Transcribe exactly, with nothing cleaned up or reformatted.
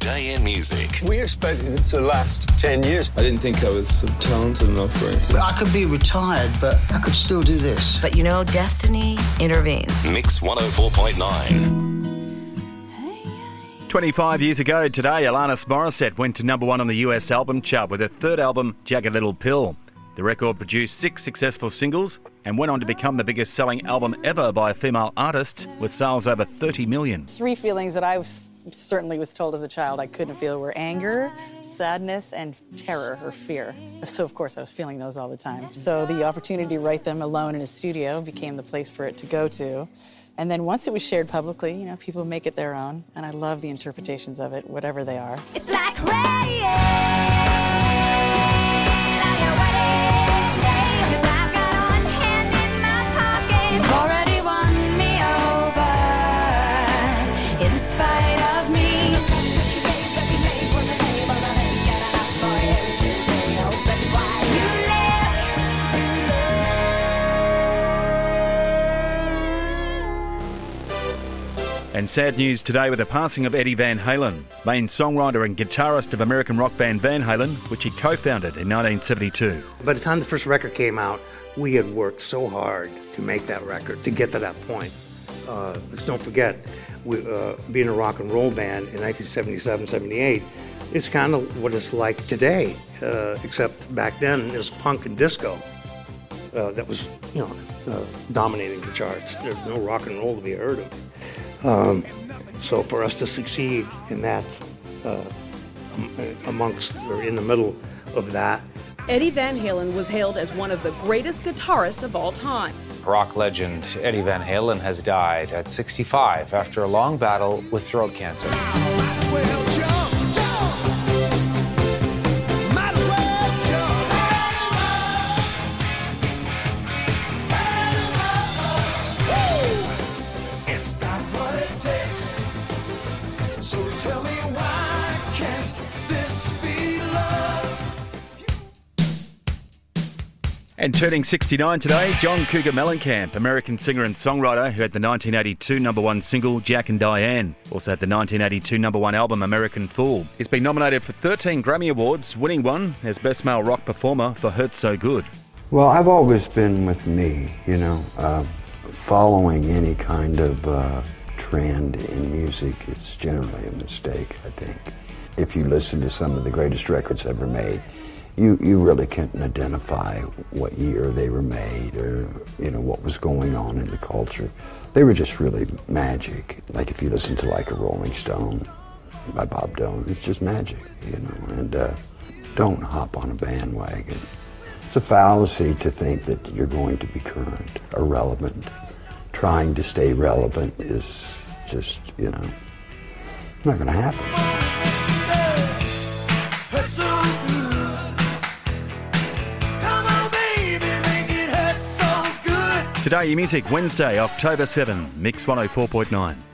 Today in Music. We expected it to last ten years. I didn't think I was talented enough for it. I could be retired, but I could still do this. But you know, destiny intervenes. Mix one oh four point nine. twenty-five years ago today, Alanis Morissette went to number one on the U S album chart with her third album, Jagged Little Pill. The record produced six successful singles and went on to become the biggest selling album ever by a female artist, with sales over thirty million. Three feelings that I was, certainly was told as a child I couldn't feel were anger, sadness, and terror or fear. So of course I was feeling those all the time. So the opportunity to write them alone in a studio became the place for it to go to. And then once it was shared publicly, you know, people make it their own, and I love the interpretations of it, whatever they are. It's like rain on your wedding day, 'cause I've got one hand in my pocket. You've already won me over, in spite of me. You And sad news today with the passing of Eddie Van Halen, main songwriter and guitarist of American rock band Van Halen, which he co-founded in nineteen seventy-two. By the time the first record came out, we had worked so hard to make that record, to get to that point. Uh, let's don't forget, we, uh, being a rock and roll band in nineteen seventy-seven, seventy-eight, it's kind of what it's like today, uh, except back then it was punk and disco. Uh, that was, you know, uh, dominating the charts. There's no rock and roll to be heard of. Um, so for us to succeed in that, uh, amongst or in the middle of that. Eddie Van Halen was hailed as one of the greatest guitarists of all time. Rock legend Eddie Van Halen has died at sixty-five after a long battle with throat cancer. And turning sixty-nine today, John Cougar Mellencamp, American singer and songwriter who had the nineteen eighty-two number one single Jack and Diane. Also had the nineteen eighty-two number one album American Fool. He's been nominated for thirteen Grammy Awards, winning one as Best Male Rock Performer for Hurt So Good. Well, I've always been with me, you know, uh, following any kind of uh, trend in music is generally a mistake, I think. If you listen to some of the greatest records ever made, You, you really can't identify what year they were made or, you know, what was going on in the culture. They were just really magic. Like if you listen to like a Rolling Stone by Bob Dylan, it's just magic, you know, and uh, don't hop on a bandwagon. It's a fallacy to think that you're going to be current or relevant. Trying to stay relevant is just, you know, not going to happen. Today in Music, Wednesday, October seventh, Mix one oh four point nine.